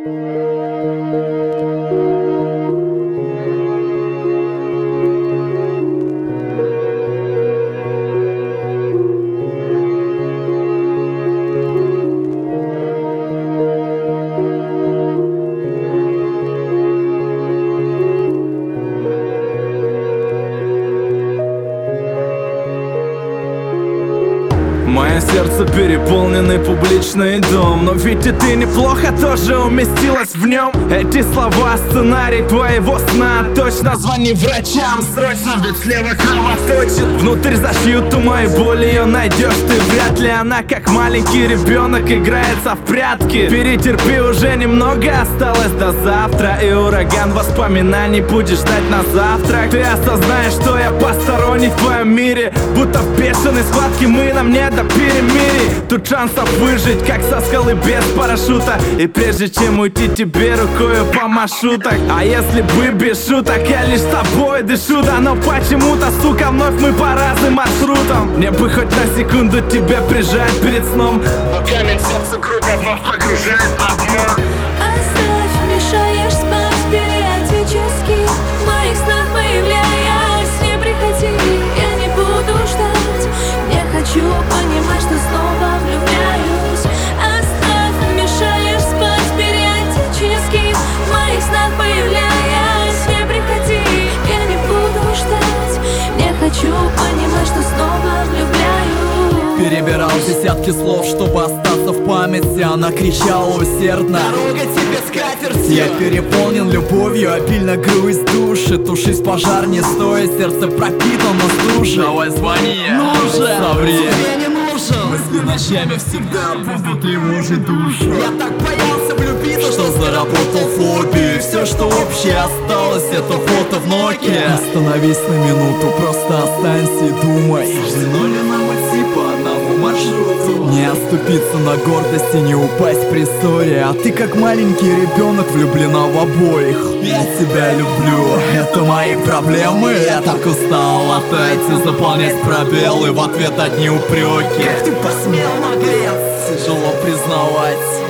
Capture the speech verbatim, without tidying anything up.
Мое сердце переполненный публичный дом, но ведь и ты неплохо тоже уместилась в нем. Эти слова, сценарий твоего сна. Точно звони врачам, срочно, ведь слева кровоточит. Внутрь зашьют ту мою боль, ее найдешь ты вряд ли. Она как маленький ребенок играется в прятки. Перетерпи, уже немного осталось до завтра, и ураган воспоминаний будешь ждать на завтрак. Ты осознаешь, что я посторонний в твоем мире, будто в бешеной схватке мы нам не до перемирий. Тут шансов выжить, как со скалы без парашюта. И прежде чем уйти, тебе рукою помашу так. А если бы без шуток, я лишь с тобой дышу, да. Но почему-то, сука, вновь мы по разным маршрутам. Мне бы хоть на секунду тебя прижать перед сном, но камень сердца круто вновь погружает на дно. Оставь, мешаешь спать периодически. В моих снах появляясь, не приходи, я не буду ждать. Не хочу понимать, что снова влюбляюсь. Оставь, мешаешь спать периодически. В моих снах появляясь, не приходи, я не буду ждать. Не хочу понимать, что снова влюбляюсь. Перебирал десятки слов, чтобы остаться в памяти. Она кричала усердно: дорога тебе скатерть. Я переполнен любовью, обильно грусть души. Тушись пожар не стоя, сердце пропитано стужей. Давай звони, ну же, соври. Тебе не нужен. Мысли ночами всегда будут тревожить душу. Я так боялся влюбиться, что заработал фобию. Все, что общее осталось, это фото в Nokia. Остановись на минуту, просто останься и думай. Суждено ли нам идти по одному маршруту? Не оступиться на гордости, не упасть при ссоре. А ты как маленький ребенок влюблена в обоих. Я тебя люблю, это мои проблемы. Я так устал латать и заполнять пробелы. В ответ одни упреки. Как ты посмел наглец? Тяжело признавать.